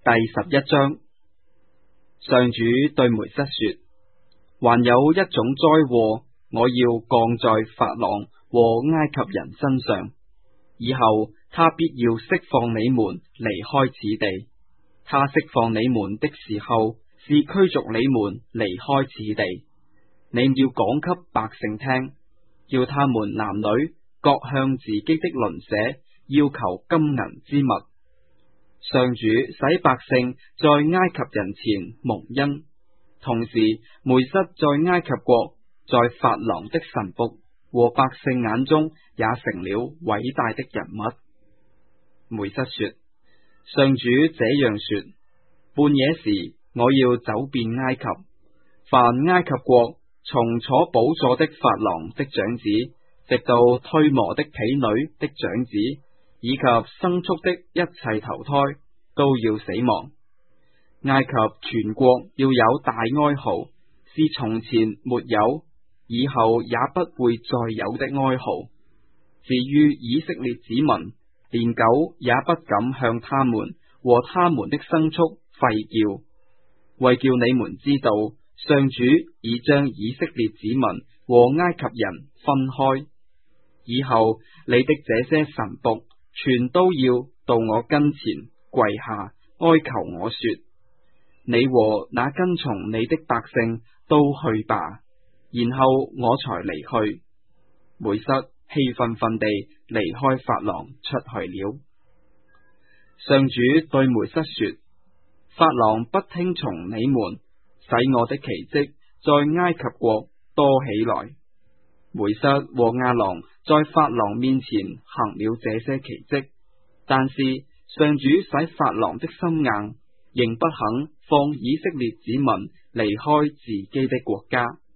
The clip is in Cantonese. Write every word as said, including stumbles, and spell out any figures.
第十一章，上主對梅瑟說：還有一種災禍，我要降在法郎和埃及人身上，以後他必要釋放你們離開此地。他釋放你們的時候，是驅逐你們離開此地。你要講給百姓聽，叫他們男女各向自己的鄰舍要求金銀之物。上主使百姓在埃及人前蒙恩，同時梅瑟在埃及國，在法郎的臣僕和百姓眼中也成了偉大的人物。梅瑟說：上主這樣說，半夜時我要走遍埃及，凡埃及國從坐寶座的法郎的長子，直到推磨的婢女的長子，以及牲畜的一切頭胎，都要死亡。埃及全國要有大哀嚎，是從前沒有，以後也不會再有的哀嚎。至於以色列子民，連狗也不敢向他們和他們的牲畜吠叫，為叫你們知道，上主已將以色列子民和埃及人分開。以後你的這些臣僕全都要到我跟前跪下哀求我說：你和那跟從你的百姓都去吧，然後我才離去。梅瑟氣憤憤地離開法郎出去了。上主對梅瑟說：法郎不聽從你們，使我的奇蹟在埃及國多起來。梅瑟和亞郎在法郎面前行了這些奇蹟，但是上主使法郎的心硬，仍不肯放以色列子民離開自己的國家。